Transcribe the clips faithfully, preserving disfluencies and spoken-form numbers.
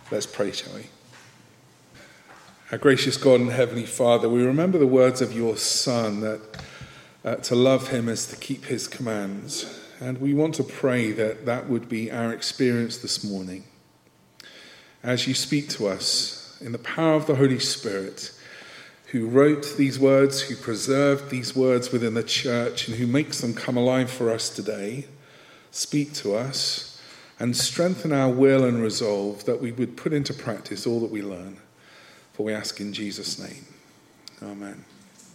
Let's pray, shall we? Our gracious God and Heavenly Father, we remember the words of your Son, that uh, to love him is to keep his commands. And we want to pray that that would be our experience this morning. As you speak to us in the power of the Holy Spirit, who wrote these words, who preserved these words within the church, and who makes them come alive for us today, speak to us and strengthen our will and resolve that we would put into practice all that we learn. For we ask in Jesus' name. Amen.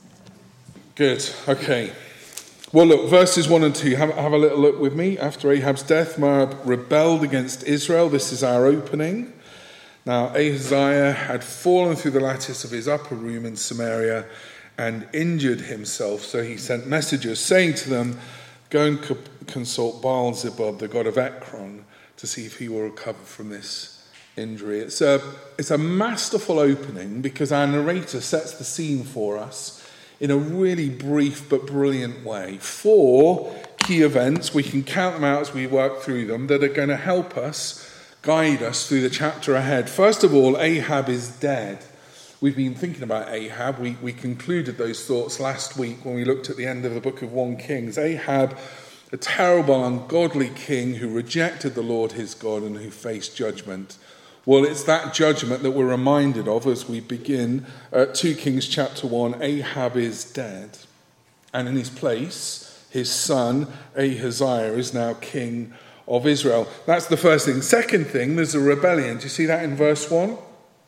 Good. Okay. Well, look, verses one and two. Have, have a little look with me. After Ahab's death, Moab rebelled against Israel. This is our opening. Now, Ahaziah had fallen through the lattice of his upper room in Samaria and injured himself. So he sent messengers saying to them, go and co- consult Baal-zebub, the god of Ekron, to see if he will recover from this injury. It's a, it's a masterful opening because our narrator sets the scene for us in a really brief but brilliant way. Four key events, we can count them out as we work through them, that are going to help us, guide us through the chapter ahead. First of all, Ahab is dead. We've been thinking about Ahab. We, we concluded those thoughts last week when we looked at the end of the book of First Kings. Ahab, a terrible, ungodly king who rejected the Lord his God and who faced judgment. Well, it's that judgment that we're reminded of as we begin at Second Kings chapter one. Ahab is dead. And in his place, his son Ahaziah is now king of Israel. That's the first thing. Second thing, there's a rebellion. Do you see that in verse one?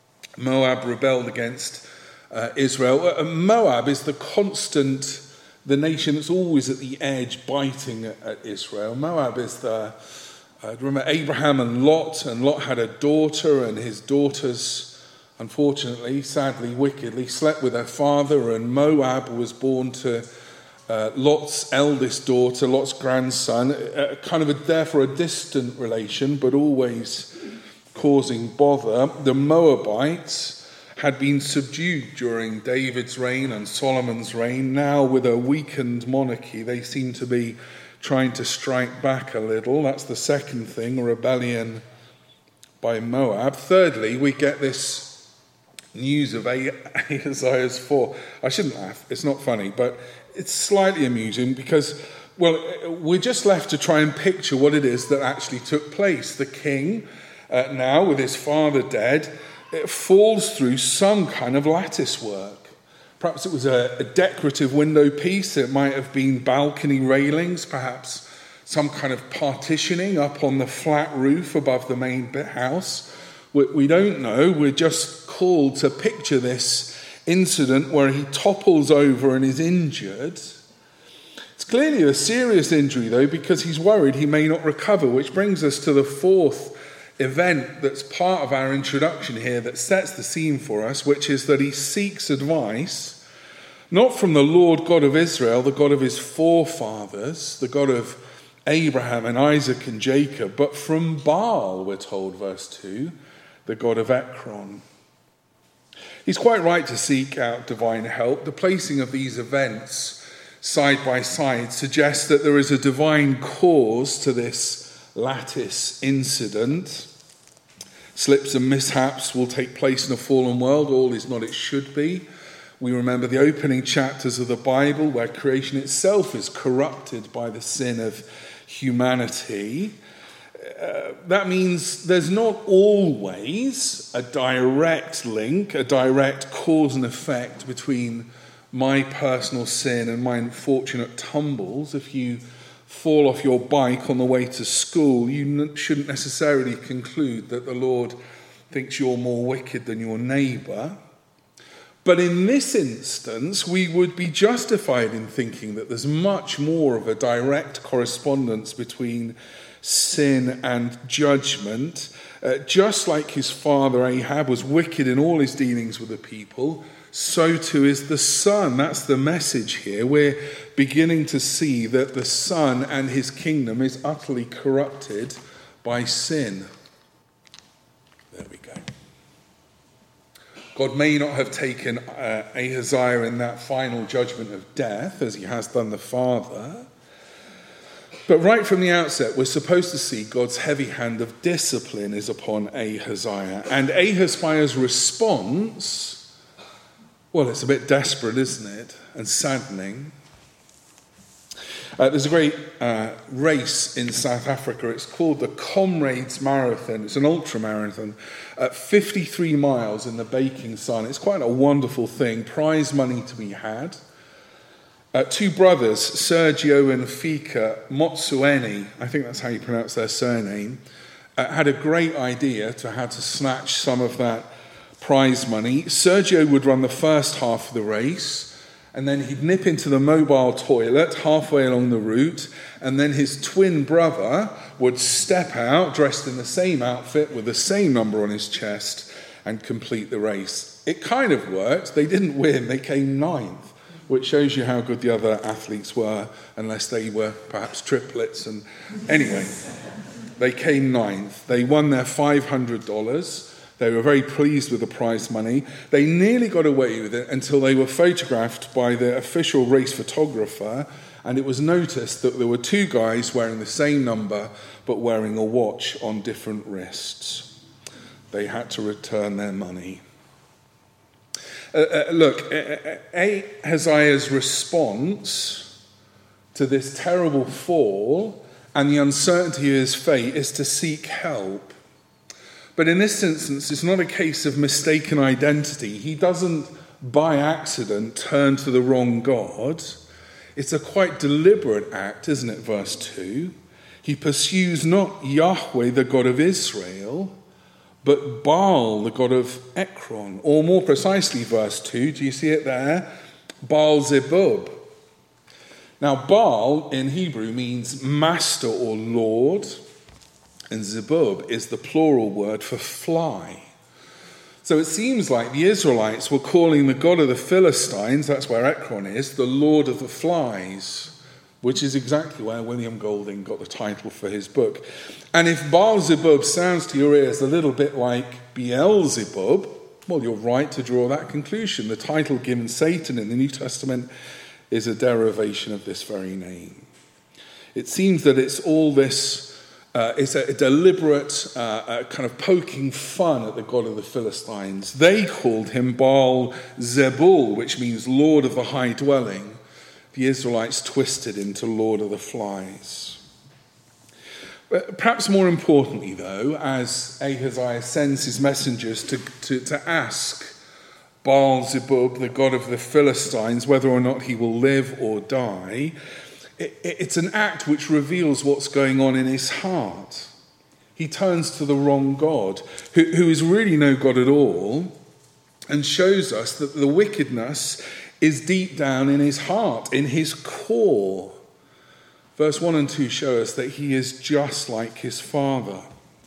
Moab rebelled against uh, Israel. Uh, Moab is the constant, the nation that's always at the edge biting at, at Israel. Moab is the... Uh, remember Abraham and Lot, and Lot had a daughter, and his daughters, unfortunately, sadly, wickedly, slept with her father, and Moab was born to uh, Lot's eldest daughter, Lot's grandson, uh, kind of a, therefore a distant relation, but always causing bother. The Moabites had been subdued during David's reign and Solomon's reign. Now, with a weakened monarchy, they seem to be trying to strike back a little. That's the second thing, a rebellion by Moab. Thirdly, we get this news of Ahaziah's fall. I shouldn't laugh, it's not funny, but it's slightly amusing because, well, we're just left to try and picture what it is that actually took place. The king, uh, now with his father dead, it falls through some kind of lattice work. Perhaps it was a, a decorative window piece. It might have been balcony railings, perhaps some kind of partitioning up on the flat roof above the main house. We, we don't know. We're just called to picture this incident where he topples over and is injured. It's clearly a serious injury, though, because he's worried he may not recover, which brings us to the fourth event that's part of our introduction here that sets the scene for us, which is that he seeks advice, not from the Lord God of Israel, the God of his forefathers, the God of Abraham and Isaac and Jacob, but from Baal, we're told, verse two, the God of Ekron. He's quite right to seek out divine help. The placing of these events side by side suggests that there is a divine cause to this lattice incident. Slips and mishaps will take place in a fallen world. All is not it should be. We remember the opening chapters of the Bible where creation itself is corrupted by the sin of humanity. Uh, that means there's not always a direct link, a direct cause and effect between my personal sin and my unfortunate tumbles. If you fall off your bike on the way to school, you shouldn't necessarily conclude that the Lord thinks you're more wicked than your neighbour. But in this instance, we would be justified in thinking that there's much more of a direct correspondence between sin and judgment. Uh, just like his father Ahab was wicked in all his dealings with the people, so too is the son. That's the message here. We're beginning to see that the son and his kingdom is utterly corrupted by sin. There we go. God may not have taken uh, Ahaziah in that final judgment of death, as he has done the father, But right from the outset, we're supposed to see God's heavy hand of discipline is upon Ahaziah. And Ahaziah's response, well, it's a bit desperate, isn't it? And saddening. Uh, there's a great uh, race in South Africa. It's called the Comrades Marathon. It's an ultra-marathon at fifty-three miles in the baking sun. It's quite a wonderful thing. Prize money to be had. Uh, two brothers, Sergio and Fika Motsueni, I think that's how you pronounce their surname, uh, had a great idea to how to snatch some of that prize money. Sergio would run the first half of the race, and then he'd nip into the mobile toilet halfway along the route, and then his twin brother would step out, dressed in the same outfit with the same number on his chest, and complete the race. It kind of worked. They didn't win. They came ninth, which shows you how good the other athletes were, unless they were perhaps triplets. And anyway, they came ninth. They won their five hundred dollars. They were very pleased with the prize money. They nearly got away with it until they were photographed by the official race photographer, and it was noticed that there were two guys wearing the same number but wearing a watch on different wrists. They had to return their money. Uh, uh, look, Ahaziah's response to this terrible fall and the uncertainty of his fate is to seek help. But in this instance, it's not a case of mistaken identity. He doesn't, by accident, turn to the wrong God. It's a quite deliberate act, isn't it, verse two? He pursues not Yahweh, the God of Israel, but Baal, the god of Ekron. Or more precisely, verse two, do you see it there? Baal-zebub. Now, Baal in Hebrew means master or lord, and zebub is the plural word for fly. So it seems like the Israelites were calling the god of the Philistines, that's where Ekron is, the lord of the flies, which is exactly where William Golding got the title for his book. And if Baal-zebub sounds to your ears a little bit like Beelzebub, well, you're right to draw that conclusion. The title given Satan in the New Testament is a derivation of this very name. It seems that it's all this, uh, it's a, a deliberate uh, a kind of poking fun at the god of the Philistines. They called him Baal-zebul, which means Lord of the High Dwelling. The Israelites twisted into Lord of the Flies. But perhaps more importantly, though, as Ahaziah sends his messengers to, to, to ask Baal-zebub, the god of the Philistines, whether or not he will live or die, it, it's an act which reveals what's going on in his heart. He turns to the wrong God, who, who is really no God at all, and shows us that the wickedness is deep down in his heart, in his core. Verse one and two show us that he is just like his father.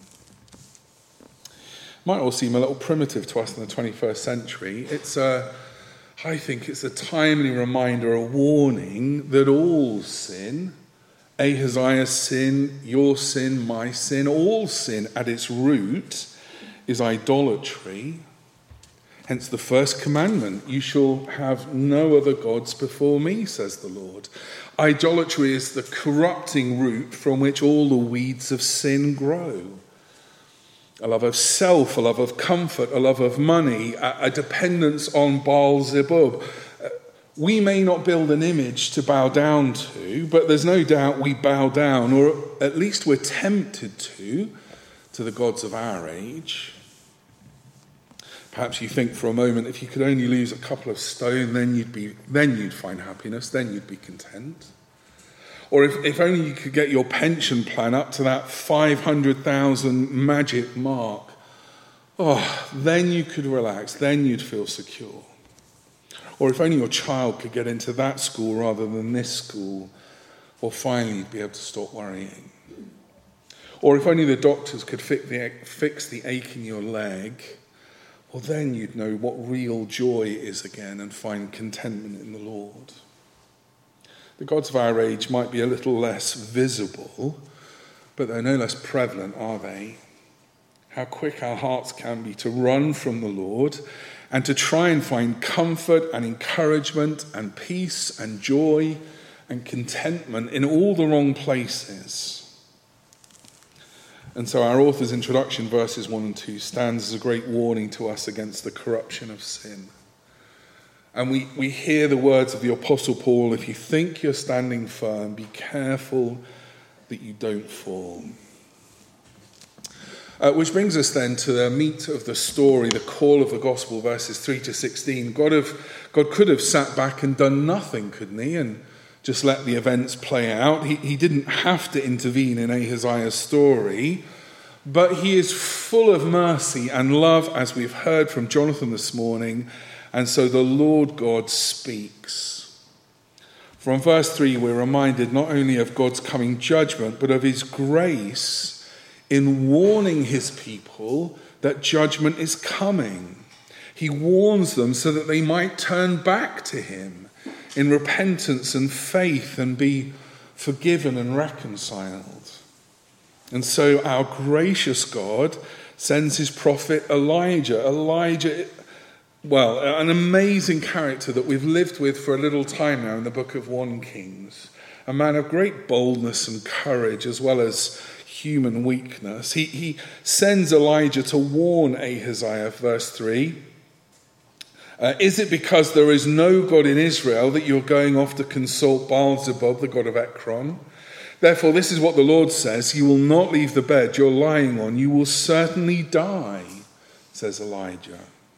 Might all seem a little primitive to us in the twenty-first century. It's a, I think it's a timely reminder, a warning that all sin, Ahaziah's sin, your sin, my sin, all sin at its root is idolatry. Hence the first commandment, you shall have no other gods before me, says the Lord. Idolatry is the corrupting root from which all the weeds of sin grow. A love of self, a love of comfort, a love of money, a, a dependence on Baal-zebub. We may not build an image to bow down to, but there's no doubt we bow down, or at least we're tempted to, to the gods of our age. Perhaps you think for a moment, if you could only lose a couple of stone, then you'd be, then you'd find happiness, then you'd be content. Or if, if only you could get your pension plan up to that five hundred thousand magic mark, oh, then you could relax, then you'd feel secure. Or if only your child could get into that school rather than this school, or finally you'd be able to stop worrying. Or if only the doctors could fix the, fix the ache in your leg, well, then you'd know what real joy is again and find contentment in the Lord. The gods of our age might be a little less visible, but they're no less prevalent, are they? How quick our hearts can be to run from the Lord and to try and find comfort and encouragement and peace and joy and contentment in all the wrong places. And so our author's introduction, verses one and two, stands as a great warning to us against the corruption of sin. And we, we hear the words of the Apostle Paul, if you think you're standing firm, be careful that you don't fall. Uh, which brings us then to the meat of the story, the call of the gospel, verses three to sixteen. God, have, God could have sat back and done nothing, couldn't he? And just let the events play out. He, he didn't have to intervene in Ahaziah's story, but he is full of mercy and love, as we've heard from Jonathan this morning. And so the Lord God speaks. From verse three, we're reminded not only of God's coming judgment, but of his grace in warning his people that judgment is coming. He warns them so that they might turn back to him in repentance and faith and be forgiven and reconciled. And so our gracious God sends his prophet Elijah. Elijah, well, an amazing character that we've lived with for a little time now in the book of First Kings. A man of great boldness and courage as well as human weakness. He, he sends Elijah to warn Ahaziah, verse three. Uh, is it because there is no God in Israel that you're going off to consult Baal-zebub, the god of Ekron? Therefore, this is what the Lord says, you will not leave the bed you're lying on. You will certainly die, says Elijah.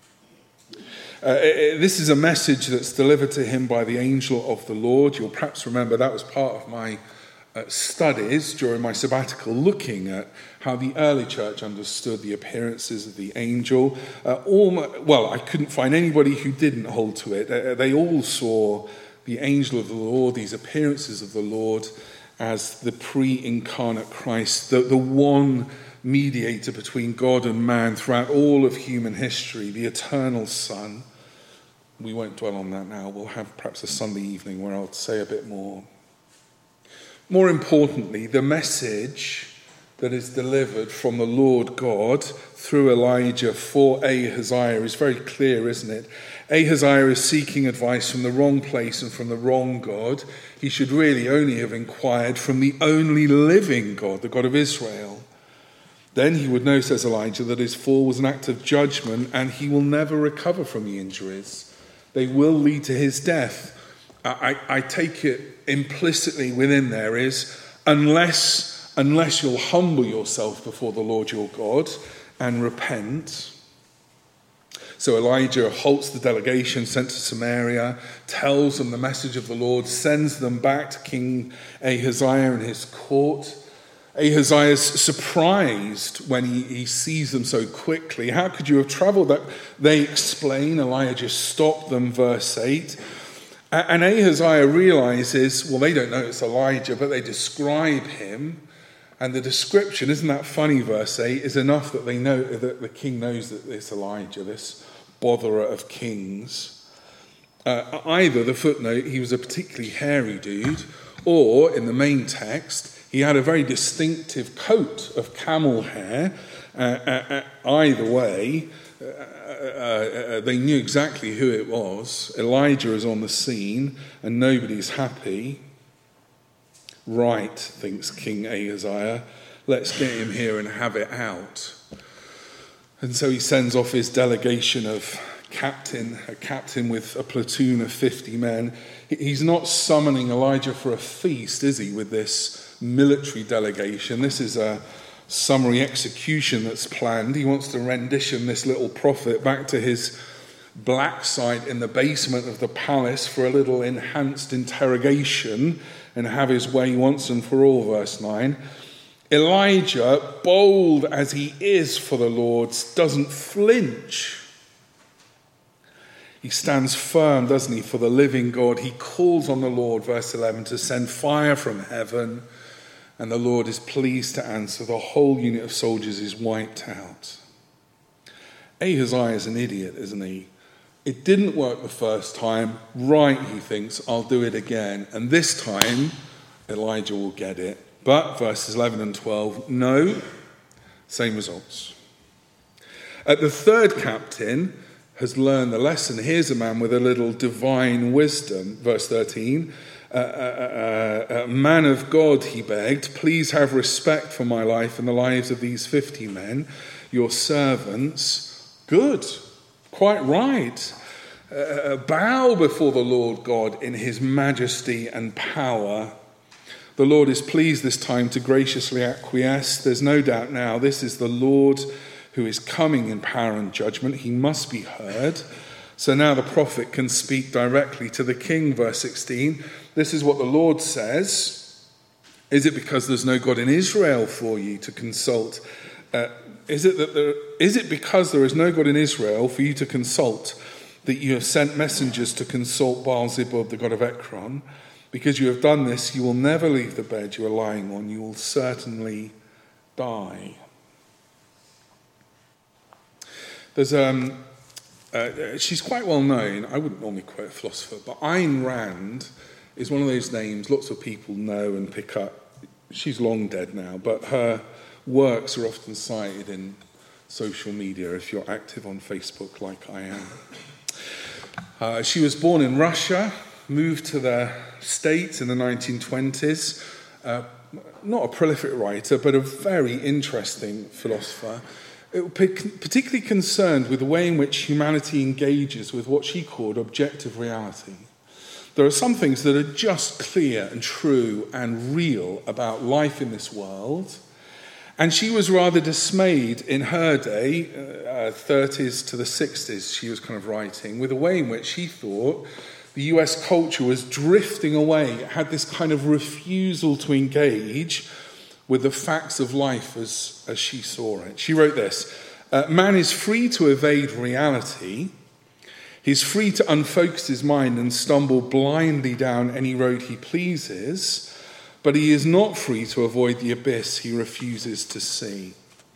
Uh, it, this is a message that's delivered to him by the angel of the Lord. You'll perhaps remember that was part of my uh, studies during my sabbatical, looking at how the early church understood the appearances of the angel. Uh, all my, well, I couldn't find anybody who didn't hold to it. Uh, they all saw the angel of the Lord, these appearances of the Lord, as the pre-incarnate Christ, the, the one mediator between God and man throughout all of human history, the eternal Son. We won't dwell on that now. We'll have perhaps a Sunday evening where I'll say a bit more. More importantly, the message that is delivered from the Lord God through Elijah for Ahaziah is very clear, isn't it? Ahaziah is seeking advice from the wrong place and from the wrong God. He should really only have inquired from the only living God, the God of Israel. Then he would know, says Elijah, that his fall was an act of judgment and he will never recover from the injuries. They will lead to his death. I, I take it implicitly within there is, unless, unless you'll humble yourself before the Lord your God and repent. So Elijah halts the delegation sent to Samaria, tells them the message of the Lord, sends them back to King Ahaziah and his court. Ahaziah is surprised when he, he sees them so quickly. How could you have traveled that? They explain. Elijah stopped them, verse eight. And Ahaziah realizes, well, they don't know it's Elijah, but they describe him. And the description, isn't that funny, verse eight, is enough that they know that the king knows that it's Elijah, this botherer of kings. Uh, either the footnote, he was a particularly hairy dude, or in the main text, he had a very distinctive coat of camel hair. Uh, uh, uh, either way, uh, uh, uh, they knew exactly who it was. Elijah is on the scene, and nobody's happy. Right, thinks King Ahaziah, let's get him here and have it out. And so he sends off his delegation of captain, a captain with a platoon of fifty men. He's not summoning Elijah for a feast, is he, with this military delegation? This is a summary execution that's planned. He wants to rendition this little prophet back to his black site in the basement of the palace for a little enhanced interrogation and have his way once and for all, verse nine. Elijah, bold as he is for the Lord, doesn't flinch. He stands firm, doesn't he, for the living God. He calls on the Lord, verse eleven, to send fire from heaven, and the Lord is pleased to answer. The whole unit of soldiers is wiped out. Ahaziah is an idiot, isn't he? It didn't work the first time. Right, he thinks, I'll do it again. And this time, Elijah will get it. But, verses eleven and twelve, no, same results. At the third captain has learned the lesson. Here's a man with a little divine wisdom. Verse thirteen, uh, uh, uh, uh, uh, man of God, he begged, please have respect for my life and the lives of these fifty men, your servants. Good, quite right. Uh, bow before the Lord God in his majesty and power. The Lord is pleased this time to graciously acquiesce. There's no doubt now this is the Lord who is coming in power and judgment. He must be heard. So now the prophet can speak directly to the king. Verse sixteen, this is what the Lord says. Is it because there's no God in Israel for you to consult? Uh, is it that there, is it because there is no God in Israel for you to consult that you have sent messengers to consult Baal-zebub, the god of Ekron? Because you have done this, you will never leave the bed you are lying on. You will certainly die. There's um, uh, she's quite well known. I wouldn't normally quote a philosopher, but Ayn Rand is one of those names lots of people know and pick up. She's long dead now, but her works are often cited in social media if you're active on Facebook like I am. Uh, she was born in Russia, moved to the States in the nineteen twenties. Uh, not a prolific writer, but a very interesting philosopher. Particularly concerned with the way in which humanity engages with what she called objective reality. There are some things that are just clear and true and real about life in this world. And she was rather dismayed in her day, uh, thirties to the sixties, she was kind of writing, with the way in which she thought the U S culture was drifting away. It had this kind of refusal to engage with the facts of life as, as she saw it. She wrote this, uh, man is free to evade reality. He's free to unfocus his mind and stumble blindly down any road he pleases, but he is not free to avoid the abyss he refuses to see.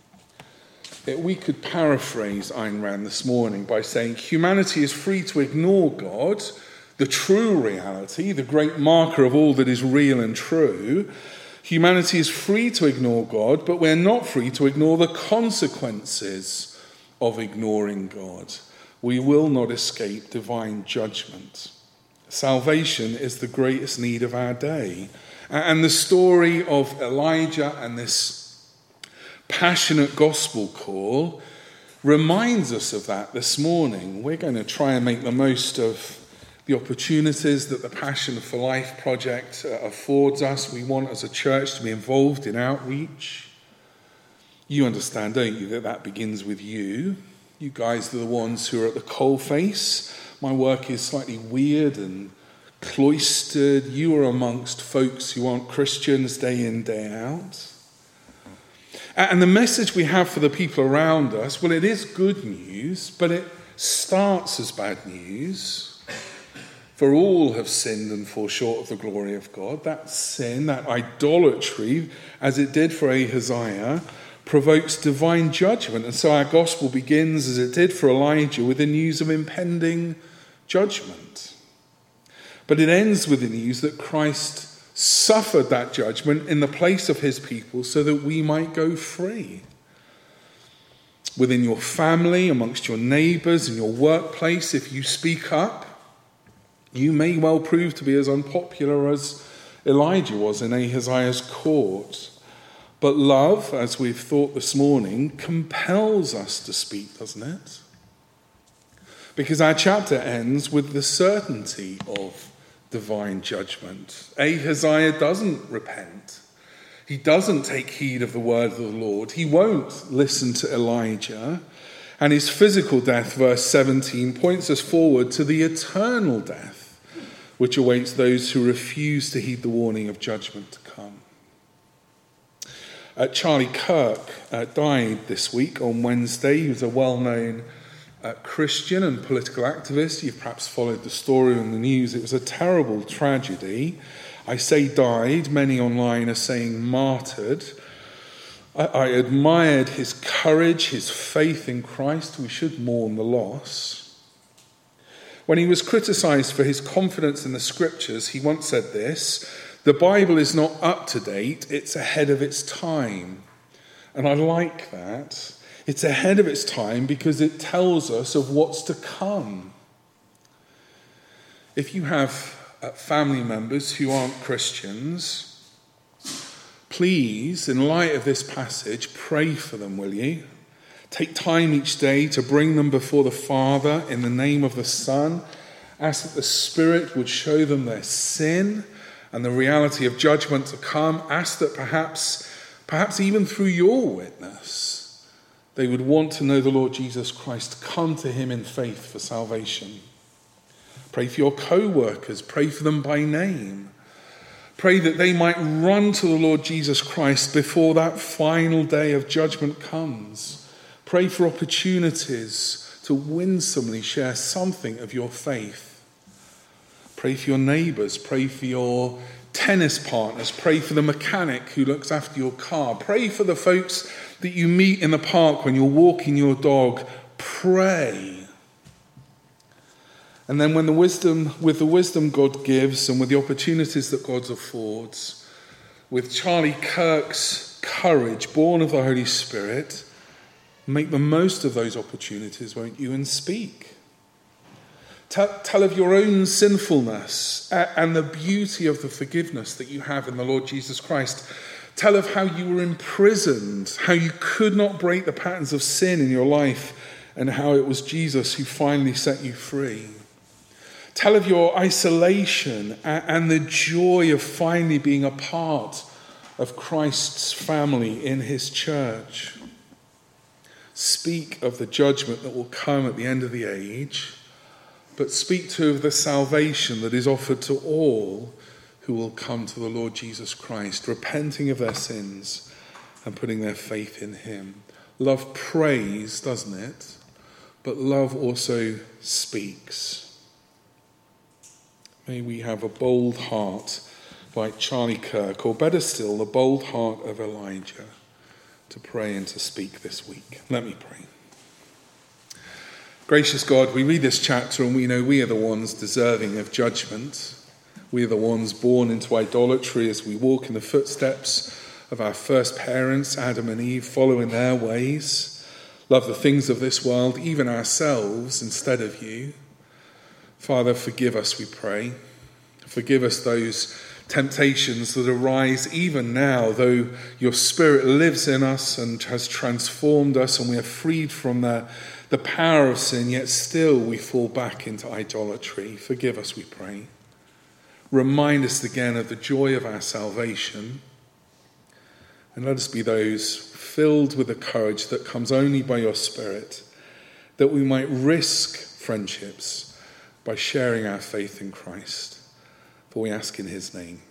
It, we could paraphrase Ayn Rand this morning by saying humanity is free to ignore God, the true reality, the great marker of all that is real and true. Humanity is free to ignore God, but we're not free to ignore the consequences of ignoring God. We will not escape divine judgment. Salvation is the greatest need of our day. And the story of Elijah and this passionate gospel call reminds us of that this morning. We're going to try and make the most of the opportunities that the Passion for Life project affords us. We want as a church to be involved in outreach. You understand, don't you, that that begins with you. You guys are the ones who are at the coalface. My work is slightly weird and cloistered. You are amongst folks who aren't Christians day in, day out. And the message we have for the people around us, well, it is good news, but it starts as bad news. For all have sinned and fall short of the glory of God. That sin, that idolatry, as it did for Ahaziah, provokes divine judgment. And so our gospel begins, as it did for Elijah, with the news of impending judgment. But it ends with the news that Christ suffered that judgment in the place of his people so that we might go free. Within your family, amongst your neighbours, in your workplace, if you speak up, you may well prove to be as unpopular as Elijah was in Ahaziah's court. But love, as we've thought this morning, compels us to speak, doesn't it? Because our chapter ends with the certainty of divine judgment. Ahaziah doesn't repent. He doesn't take heed of the word of the Lord. He won't listen to Elijah. And his physical death, verse seventeen, points us forward to the eternal death which awaits those who refuse to heed the warning of judgment to come. Uh, Charlie Kirk uh, died this week on Wednesday. He was a well-known uh, Christian and political activist. You've perhaps followed the story in the news. It was a terrible tragedy. I say died, many online are saying martyred. I, I admired his courage, his faith in Christ. We should mourn the loss. When he was criticised for his confidence in the scriptures, he once said this, the Bible is not up to date, it's ahead of its time. And I like that. It's ahead of its time because it tells us of what's to come. If you have uh, family members who aren't Christians, please, in light of this passage, pray for them, will you? Take time each day to bring them before the Father in the name of the Son. Ask that the Spirit would show them their sin and the reality of judgment to come. Ask that perhaps, perhaps even through your witness, they would want to know the Lord Jesus Christ, come to him in faith for salvation. Pray for your co-workers. Pray for them by name. Pray that they might run to the Lord Jesus Christ before that final day of judgment comes. Pray for opportunities to winsomely share something of your faith. Pray for your neighbours. Pray for your tennis partners. Pray for the mechanic who looks after your car. Pray for the folks that you meet in the park when you're walking your dog. Pray. And then when the wisdom, with the wisdom God gives and with the opportunities that God affords, with Charlie Kirk's courage, born of the Holy Spirit, make the most of those opportunities, won't you, and speak. Tell, tell of your own sinfulness and the beauty of the forgiveness that you have in the Lord Jesus Christ. Tell of how you were imprisoned, how you could not break the patterns of sin in your life, and how it was Jesus who finally set you free. Tell of your isolation and the joy of finally being a part of Christ's family in his church. Speak of the judgment that will come at the end of the age, but speak too of the salvation that is offered to all who will come to the Lord Jesus Christ, repenting of their sins and putting their faith in him. Love prays, doesn't it? But love also speaks. May we have a bold heart like Charlie Kirk, or better still, the bold heart of Elijah, to pray and to speak this week. Let me pray. Gracious God, we read this chapter and we know we are the ones deserving of judgment. We are the ones born into idolatry as we walk in the footsteps of our first parents, Adam and Eve, following their ways, love the things of this world, even ourselves, instead of you. Father, forgive us, we pray. Forgive us those temptations that arise even now, though your Spirit lives in us and has transformed us and we are freed from the, the power of sin, yet still we fall back into idolatry. Forgive us, we pray. Remind us again of the joy of our salvation, and let us be those filled with the courage that comes only by your Spirit, that we might risk friendships by sharing our faith in Christ. For we ask in his name.